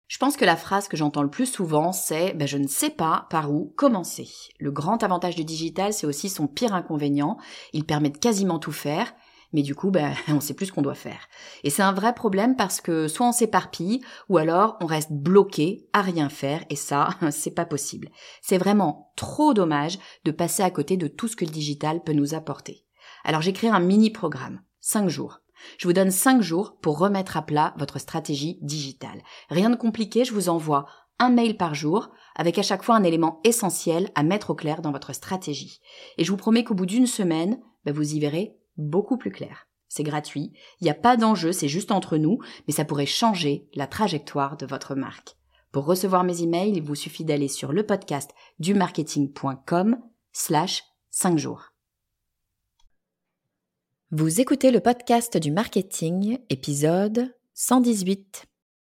Je pense que la phrase que j'entends le plus souvent, c'est « je ne sais pas par où commencer ». Le grand avantage du digital, c'est aussi son pire inconvénient. Il permet de quasiment tout faire, mais du coup, on ne sait plus ce qu'on doit faire. Et c'est un vrai problème parce que soit on s'éparpille, ou alors on reste bloqué à rien faire, et ça, c'est pas possible. C'est vraiment trop dommage de passer à côté de tout ce que le digital peut nous apporter. Alors j'ai créé un mini-programme, 5 jours. Je vous donne 5 jours pour remettre à plat votre stratégie digitale. Rien de compliqué, je vous envoie un mail par jour avec à chaque fois un élément essentiel à mettre au clair dans votre stratégie. Et je vous promets qu'au bout d'une semaine, vous y verrez beaucoup plus clair. C'est gratuit, il n'y a pas d'enjeu, c'est juste entre nous, mais ça pourrait changer la trajectoire de votre marque. Pour recevoir mes emails, il vous suffit d'aller sur le podcast dumarketing.com/5 jours. Vous écoutez le podcast du marketing, épisode 118.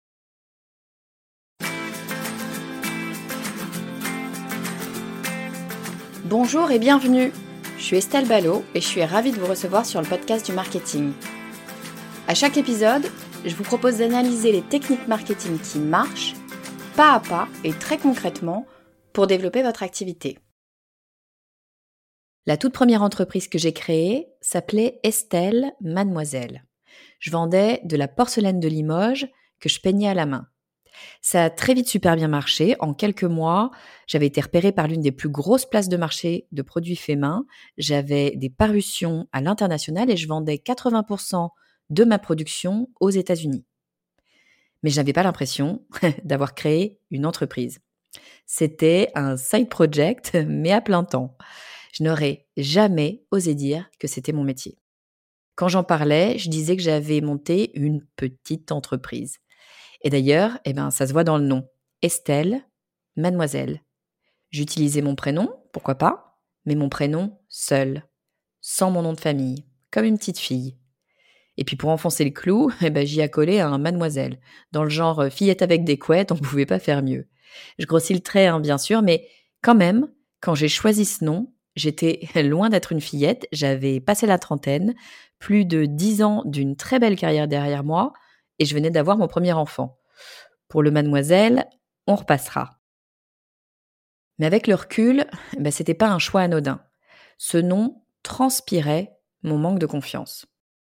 Bonjour et bienvenue. Je suis Estelle Ballot et je suis ravie de vous recevoir sur le podcast du marketing. À chaque épisode, je vous propose d'analyser les techniques marketing qui marchent, pas à pas et très concrètement, pour développer votre activité. La toute première entreprise que j'ai créée s'appelait Estelle Mademoiselle. Je vendais de la porcelaine de Limoges que je peignais à la main. Ça a très vite super bien marché. En quelques mois, j'avais été repérée par l'une des plus grosses places de marché de produits faits main. J'avais des parutions à l'international et je vendais 80% de ma production aux États-Unis. Mais je n'avais pas l'impression d'avoir créé une entreprise. C'était un side project, mais à plein temps. Je n'aurais jamais osé dire que c'était mon métier. Quand j'en parlais, je disais que j'avais monté une petite entreprise. Et d'ailleurs, ça se voit dans le nom. Estelle, Mademoiselle. J'utilisais mon prénom, pourquoi pas, mais mon prénom seul, sans mon nom de famille, comme une petite fille. Et puis pour enfoncer le clou, j'y accolais un Mademoiselle. Dans le genre fillette avec des couettes, on ne pouvait pas faire mieux. Je grossis le trait, bien sûr, mais quand même, quand j'ai choisi ce nom, j'étais loin d'être une fillette, j'avais passé la trentaine, plus de 10 ans d'une très belle carrière derrière moi, et je venais d'avoir mon premier enfant. Pour le Mademoiselle, on repassera. Mais avec le recul, c'était pas un choix anodin. Ce nom transpirait mon manque de confiance.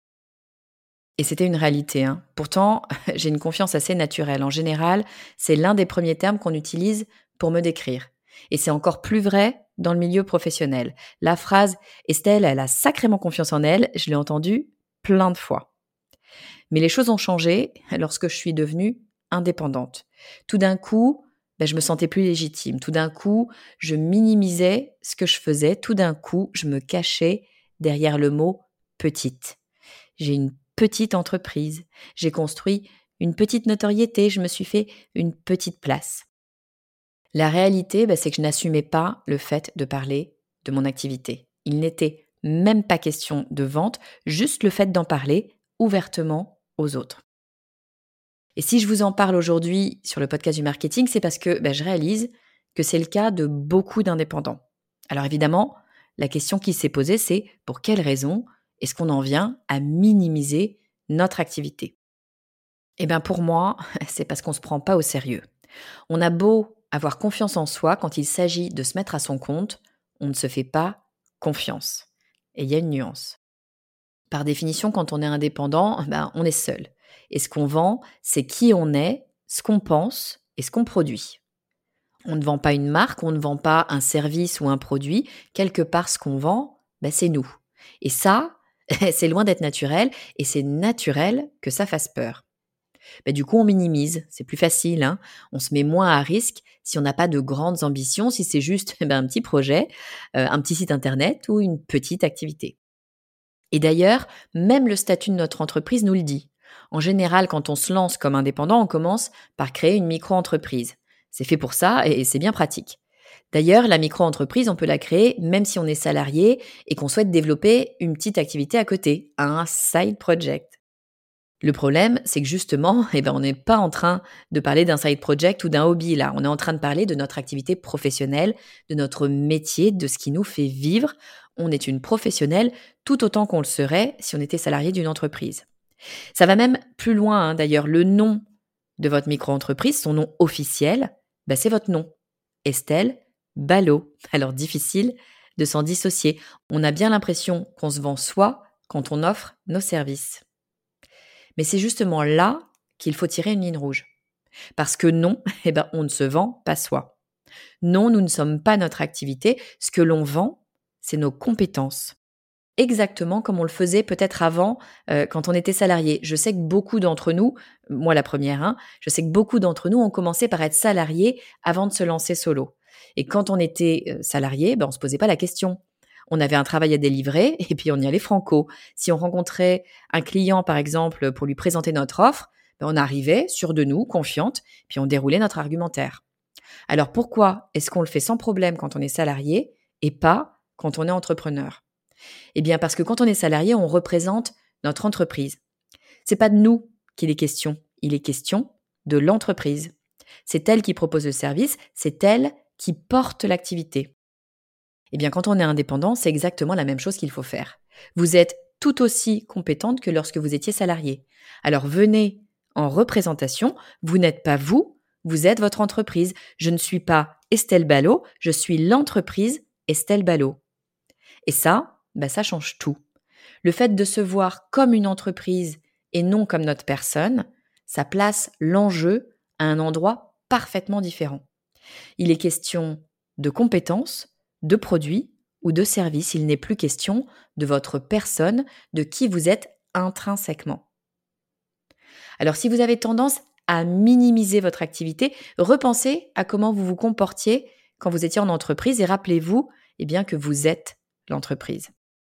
Et c'était une réalité. Pourtant, j'ai une confiance assez naturelle. En général, c'est l'un des premiers termes qu'on utilise pour me décrire. Et c'est encore plus vrai dans le milieu professionnel. La phrase « Estelle, elle a sacrément confiance en elle », je l'ai entendue plein de fois. Mais les choses ont changé lorsque je suis devenue indépendante. Tout d'un coup, je me sentais plus légitime. Tout d'un coup, je minimisais ce que je faisais. Tout d'un coup, je me cachais derrière le mot « petite ». J'ai une petite entreprise. J'ai construit une petite notoriété. Je me suis fait une petite place. La réalité, c'est que je n'assumais pas le fait de parler de mon activité. Il n'était même pas question de vente, juste le fait d'en parler ouvertement aux autres. Et si je vous en parle aujourd'hui sur le podcast du marketing, c'est parce que je réalise que c'est le cas de beaucoup d'indépendants. Alors évidemment, la question qui s'est posée, c'est pour quelles raisons est-ce qu'on en vient à minimiser notre activité ? Pour moi, c'est parce qu'on ne se prend pas au sérieux. On a beau avoir confiance en soi, quand il s'agit de se mettre à son compte, on ne se fait pas confiance. Et il y a une nuance. Par définition, quand on est indépendant, on est seul. Et ce qu'on vend, c'est qui on est, ce qu'on pense et ce qu'on produit. On ne vend pas une marque, on ne vend pas un service ou un produit. Quelque part, ce qu'on vend, c'est nous. Et ça, c'est loin d'être naturel et c'est naturel que ça fasse peur. Du coup, on minimise, c'est plus facile. On se met moins à risque si on n'a pas de grandes ambitions, si c'est juste un petit projet, un petit site internet ou une petite activité. Et d'ailleurs, même le statut de notre entreprise nous le dit. En général, quand on se lance comme indépendant, on commence par créer une micro-entreprise. C'est fait pour ça et c'est bien pratique. D'ailleurs, la micro-entreprise, on peut la créer même si on est salarié et qu'on souhaite développer une petite activité à côté, un side project. Le problème, c'est que justement, on n'est pas en train de parler d'un side project ou d'un hobby là. On est en train de parler de notre activité professionnelle, de notre métier, de ce qui nous fait vivre. On est une professionnelle tout autant qu'on le serait si on était salarié d'une entreprise. Ça va même plus loin d'ailleurs. Le nom de votre micro-entreprise, son nom officiel, c'est votre nom. Estelle Ballot. Alors difficile de s'en dissocier. On a bien l'impression qu'on se vend soi quand on offre nos services. Mais c'est justement là qu'il faut tirer une ligne rouge. Parce que non, on ne se vend pas soi. Non, nous ne sommes pas notre activité. Ce que l'on vend, c'est nos compétences. Exactement comme on le faisait peut-être avant quand on était salarié. Je sais que beaucoup d'entre nous, moi la première, je sais que beaucoup d'entre nous ont commencé par être salariés avant de se lancer solo. Et quand on était salarié, on ne se posait pas la question. On avait un travail à délivrer et puis on y allait franco. Si on rencontrait un client, par exemple, pour lui présenter notre offre, on arrivait sûr de nous, confiante, puis on déroulait notre argumentaire. Alors pourquoi est-ce qu'on le fait sans problème quand on est salarié et pas quand on est entrepreneur ? Eh bien parce que quand on est salarié, on représente notre entreprise. C'est pas de nous qu'il est question, il est question de l'entreprise. C'est elle qui propose le service, c'est elle qui porte l'activité. Eh bien quand on est indépendant, c'est exactement la même chose qu'il faut faire. Vous êtes tout aussi compétente que lorsque vous étiez salarié. Alors venez en représentation, vous n'êtes pas vous, vous êtes votre entreprise. Je ne suis pas Estelle Ballot, je suis l'entreprise Estelle Ballot. Et ça, ça change tout. Le fait de se voir comme une entreprise et non comme notre personne, ça place l'enjeu à un endroit parfaitement différent. Il est question de compétences, de produits ou de services. Il n'est plus question de votre personne, de qui vous êtes intrinsèquement. Alors si vous avez tendance à minimiser votre activité, repensez à comment vous vous comportiez quand vous étiez en entreprise et rappelez-vous que vous êtes l'entreprise.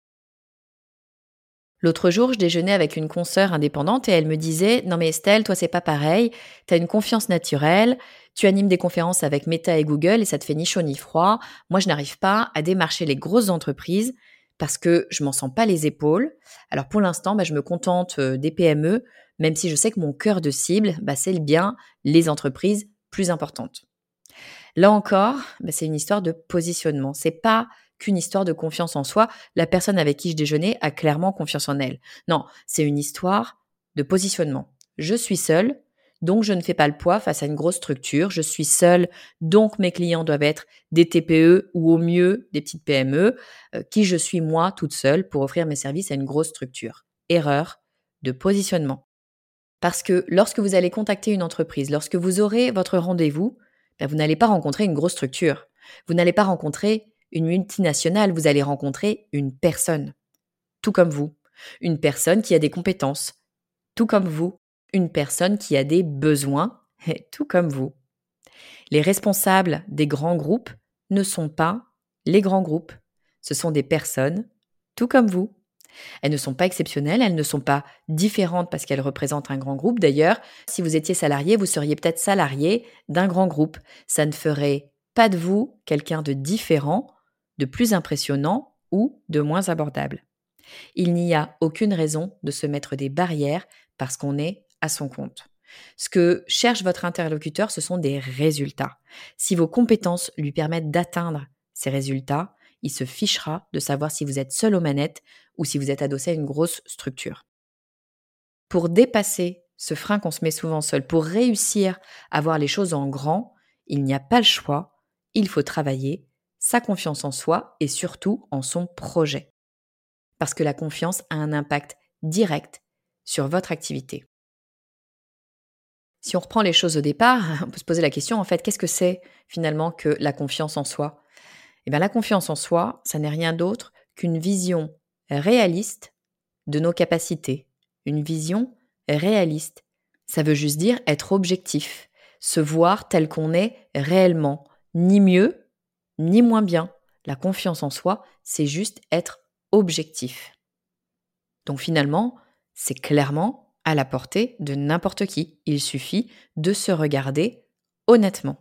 L'autre jour, je déjeunais avec une consoeur indépendante et elle me disait « Non mais Estelle, toi c'est pas pareil, t'as une confiance naturelle, tu animes des conférences avec Meta et Google et ça te fait ni chaud ni froid. Moi je n'arrive pas à démarcher les grosses entreprises parce que je m'en sens pas les épaules. Alors pour l'instant, je me contente des PME, même si je sais que mon cœur de cible, c'est bien les entreprises plus importantes. » Là encore, c'est une histoire de positionnement. C'est pas qu'une histoire de confiance en soi. La personne avec qui je déjeunais a clairement confiance en elle. Non, c'est une histoire de positionnement. Je suis seule, donc je ne fais pas le poids face à une grosse structure. Je suis seule, donc mes clients doivent être des TPE ou au mieux des petites PME. Qui je suis moi toute seule pour offrir mes services à une grosse structure. Erreur de positionnement. Parce que lorsque vous allez contacter une entreprise, lorsque vous aurez votre rendez-vous, vous n'allez pas rencontrer une grosse structure. Vous n'allez pas rencontrer une multinationale, vous allez rencontrer une personne, tout comme vous. Une personne qui a des compétences, tout comme vous. Une personne qui a des besoins, tout comme vous. Les responsables des grands groupes ne sont pas les grands groupes. Ce sont des personnes, tout comme vous. Elles ne sont pas exceptionnelles, elles ne sont pas différentes parce qu'elles représentent un grand groupe. D'ailleurs, si vous étiez salarié, vous seriez peut-être salarié d'un grand groupe. Ça ne ferait pas de vous quelqu'un de différent, de plus impressionnant ou de moins abordable. Il n'y a aucune raison de se mettre des barrières parce qu'on est à son compte. Ce que cherche votre interlocuteur, ce sont des résultats. Si vos compétences lui permettent d'atteindre ces résultats, il se fichera de savoir si vous êtes seul aux manettes ou si vous êtes adossé à une grosse structure. Pour dépasser ce frein qu'on se met souvent seul, pour réussir à voir les choses en grand, il n'y a pas le choix, il faut travailler sa confiance en soi et surtout en son projet. Parce que la confiance a un impact direct sur votre activité. Si on reprend les choses au départ, on peut se poser la question, qu'est-ce que c'est finalement que la confiance en soi ? La confiance en soi, ça n'est rien d'autre qu'une vision réaliste de nos capacités. Une vision réaliste. Ça veut juste dire être objectif, se voir tel qu'on est réellement, ni mieux, ni moins bien. La confiance en soi, c'est juste être objectif. Donc finalement, c'est clairement à la portée de n'importe qui. Il suffit de se regarder honnêtement.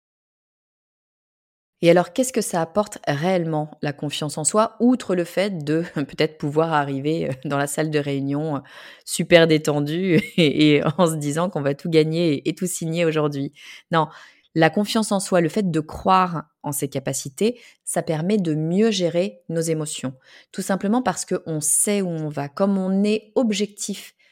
Et alors, qu'est-ce que ça apporte réellement, la confiance en soi, outre le fait de peut-être pouvoir arriver dans la salle de réunion super détendu et en se disant qu'on va tout gagner et tout signer aujourd'hui. Non, la confiance en soi, le fait de croire en ses capacités, ça permet de mieux gérer nos émotions. Tout simplement parce qu'on sait où on va. Comme on est objectif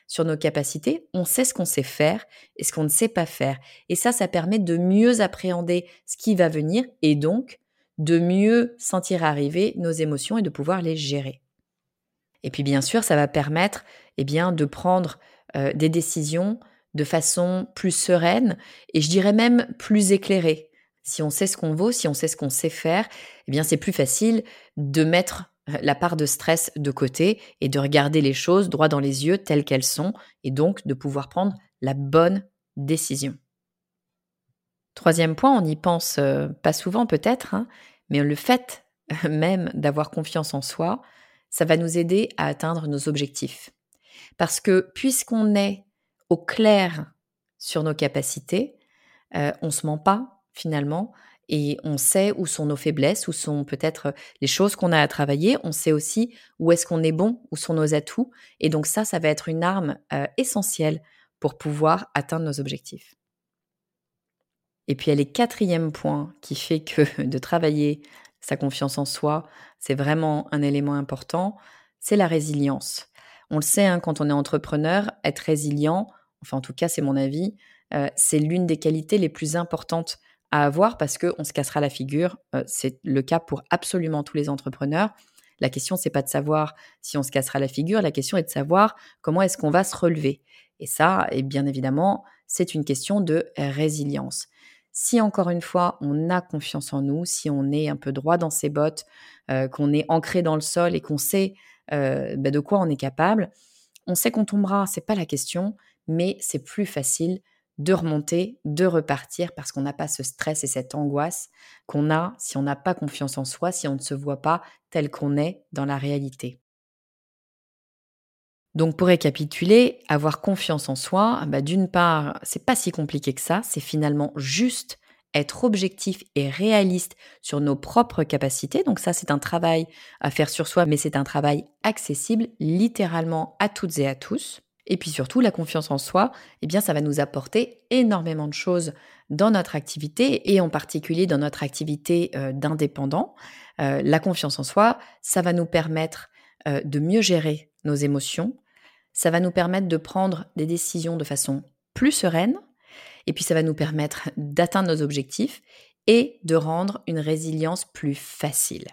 sur nos capacités, on sait ce qu'on sait faire et ce qu'on ne sait pas faire. Et ça permet de mieux appréhender ce qui va venir et donc de mieux sentir arriver nos émotions et de pouvoir les gérer. Et puis bien sûr, ça va permettre de prendre des décisions de façon plus sereine et je dirais même plus éclairée. Si on sait ce qu'on vaut, si on sait ce qu'on sait faire, c'est plus facile de mettre la part de stress de côté et de regarder les choses droit dans les yeux telles qu'elles sont et donc de pouvoir prendre la bonne décision. Troisième point, on n'y pense pas souvent peut-être, mais le fait même d'avoir confiance en soi, ça va nous aider à atteindre nos objectifs. Parce que puisqu'on est au clair sur nos capacités, on ne se ment pas finalement et on sait où sont nos faiblesses, où sont peut-être les choses qu'on a à travailler. On sait aussi où est-ce qu'on est bon, où sont nos atouts. Et donc ça va être une arme essentielle pour pouvoir atteindre nos objectifs. Et puis il y a le quatrième point qui fait que de travailler sa confiance en soi, c'est vraiment un élément important, c'est la résilience. On le sait, quand on est entrepreneur, être résilient, enfin en tout cas c'est mon avis, c'est l'une des qualités les plus importantes à avoir parce qu'on se cassera la figure. C'est le cas pour absolument tous les entrepreneurs. La question, c'est pas de savoir si on se cassera la figure, la question est de savoir comment est-ce qu'on va se relever. Et ça, et bien évidemment, c'est une question de résilience. Si encore une fois, on a confiance en nous, si on est un peu droit dans ses bottes, qu'on est ancré dans le sol et qu'on sait de quoi on est capable, on sait qu'on tombera, c'est pas la question, mais c'est plus facile de remonter, de repartir parce qu'on n'a pas ce stress et cette angoisse qu'on a si on n'a pas confiance en soi, si on ne se voit pas tel qu'on est dans la réalité. Donc pour récapituler, avoir confiance en soi, d'une part, c'est pas si compliqué que ça, c'est finalement juste être objectif et réaliste sur nos propres capacités. Donc ça, c'est un travail à faire sur soi, mais c'est un travail accessible littéralement à toutes et à tous. Et puis surtout, la confiance en soi, ça va nous apporter énormément de choses dans notre activité et en particulier dans notre activité d'indépendant. La confiance en soi, ça va nous permettre de mieux gérer nos émotions. Ça va nous permettre de prendre des décisions de façon plus sereine et puis ça va nous permettre d'atteindre nos objectifs et de rendre une résilience plus facile.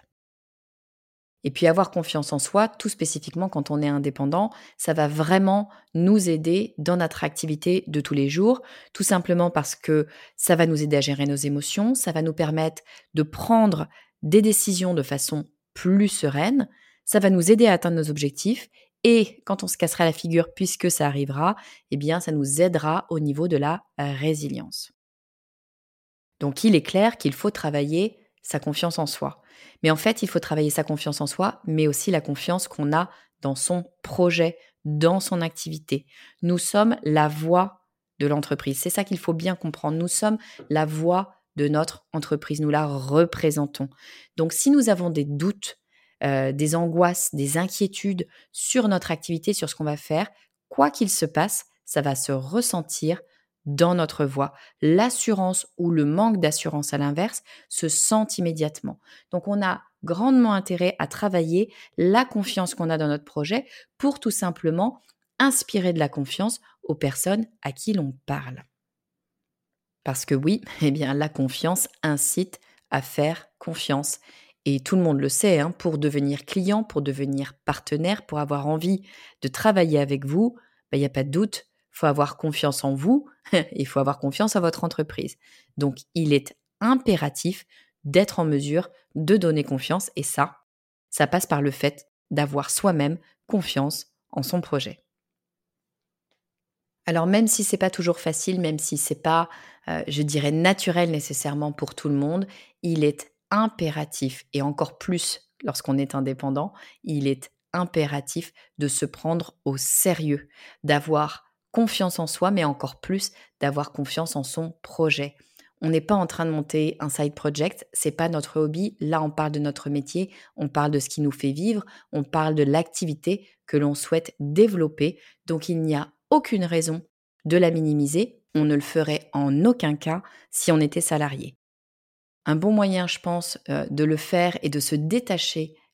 Et puis avoir confiance en soi, tout spécifiquement quand on est indépendant, ça va vraiment nous aider dans notre activité de tous les jours, tout simplement parce que ça va nous aider à gérer nos émotions, ça va nous permettre de prendre des décisions de façon plus sereine, ça va nous aider à atteindre nos objectifs et quand on se cassera la figure, puisque ça arrivera, ça nous aidera au niveau de la résilience. Donc il est clair qu'il faut travailler sa confiance en soi. Mais en fait, il faut travailler sa confiance en soi, mais aussi la confiance qu'on a dans son projet, dans son activité. Nous sommes la voix de l'entreprise. C'est ça qu'il faut bien comprendre. Nous sommes la voix de notre entreprise. Nous la représentons. Donc si nous avons des doutes, des angoisses, des inquiétudes sur notre activité, sur ce qu'on va faire, quoi qu'il se passe, ça va se ressentir dans notre voix. L'assurance ou le manque d'assurance à l'inverse se sent immédiatement. Donc on a grandement intérêt à travailler la confiance qu'on a dans notre projet pour tout simplement inspirer de la confiance aux personnes à qui l'on parle. Parce que oui, la confiance incite à faire confiance. Et tout le monde le sait, pour devenir client, pour devenir partenaire, pour avoir envie de travailler avec vous, il n'y a pas de doute, il faut avoir confiance en vous et il faut avoir confiance en votre entreprise. Donc, il est impératif d'être en mesure de donner confiance et ça passe par le fait d'avoir soi-même confiance en son projet. Alors même si c'est pas toujours facile, même si c'est pas, je dirais naturel nécessairement pour tout le monde, il est impératif et encore plus lorsqu'on est indépendant, il est impératif de se prendre au sérieux, d'avoir confiance en soi, mais encore plus d'avoir confiance en son projet. On n'est pas en train de monter un side project, c'est pas notre hobby. Là, on parle de notre métier, on parle de ce qui nous fait vivre, on parle de l'activité que l'on souhaite développer. Donc, il n'y a aucune raison de la minimiser. On ne le ferait en aucun cas si on était salarié. Un bon moyen, je pense, de le faire et de se détacher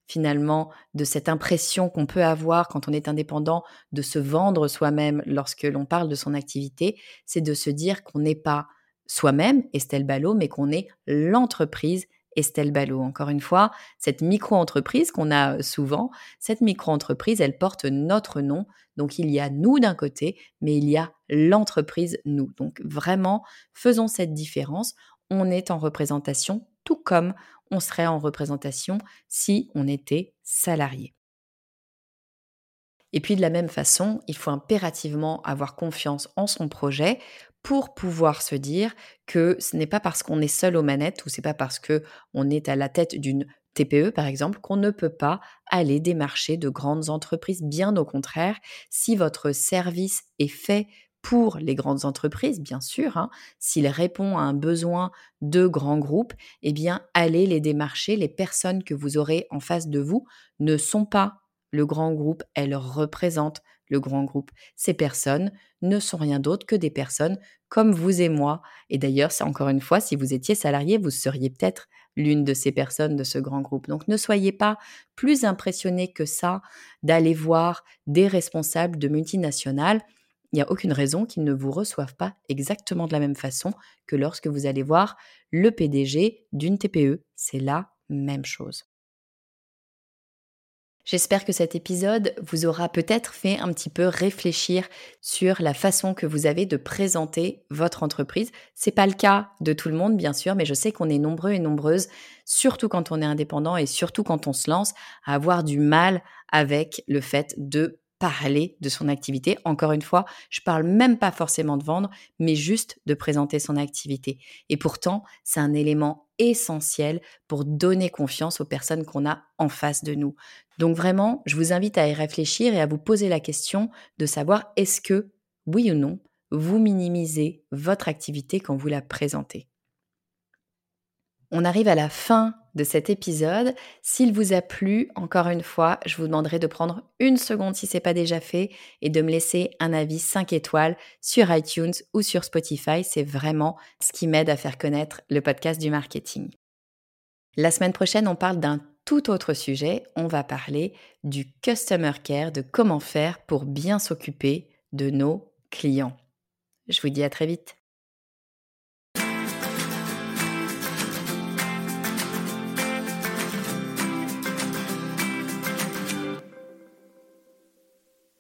finalement de cette impression qu'on peut avoir quand on est indépendant de se vendre soi-même lorsque l'on parle de son activité, c'est de se dire qu'on n'est pas soi-même, Estelle Ballot, mais qu'on est l'entreprise Estelle Ballot. Encore une fois, cette micro-entreprise qu'on a souvent, cette micro-entreprise, elle porte notre nom. Donc, il y a nous d'un côté, mais il y a l'entreprise nous. Donc, vraiment, faisons cette différence. On est en représentation, tout comme on serait en représentation si on était salarié. Et puis de la même façon, il faut impérativement avoir confiance en son projet pour pouvoir se dire que ce n'est pas parce qu'on est seul aux manettes ou c'est pas parce que on est à la tête d'une TPE par exemple qu'on ne peut pas aller démarcher de grandes entreprises. Bien au contraire, si votre service est fait pour les grandes entreprises, bien sûr, s'il répond à un besoin de grands groupes, eh bien, allez les démarcher. Les personnes que vous aurez en face de vous ne sont pas le grand groupe, elles représentent le grand groupe. Ces personnes ne sont rien d'autre que des personnes comme vous et moi. Et d'ailleurs, c'est encore une fois, si vous étiez salarié, vous seriez peut-être l'une de ces personnes de ce grand groupe. Donc ne soyez pas plus impressionnés que ça d'aller voir des responsables de multinationales. Il n'y a aucune raison qu'ils ne vous reçoivent pas exactement de la même façon que lorsque vous allez voir le PDG d'une TPE. C'est la même chose. J'espère que cet épisode vous aura peut-être fait un petit peu réfléchir sur la façon que vous avez de présenter votre entreprise. C'est pas le cas de tout le monde, bien sûr, mais je sais qu'on est nombreux et nombreuses, surtout quand on est indépendant et surtout quand on se lance, à avoir du mal avec le fait de parler de son activité. Encore une fois, je parle même pas forcément de vendre, mais juste de présenter son activité. Et pourtant, c'est un élément essentiel pour donner confiance aux personnes qu'on a en face de nous. Donc vraiment, je vous invite à y réfléchir et à vous poser la question de savoir est-ce que, oui ou non, vous minimisez votre activité quand vous la présentez. On arrive à la fin de cet épisode. S'il vous a plu, encore une fois, je vous demanderai de prendre une seconde si ce n'est pas déjà fait et de me laisser un avis 5 étoiles sur iTunes ou sur Spotify. C'est vraiment ce qui m'aide à faire connaître le podcast du marketing. La semaine prochaine, on parle d'un tout autre sujet. On va parler du customer care, de comment faire pour bien s'occuper de nos clients. Je vous dis à très vite.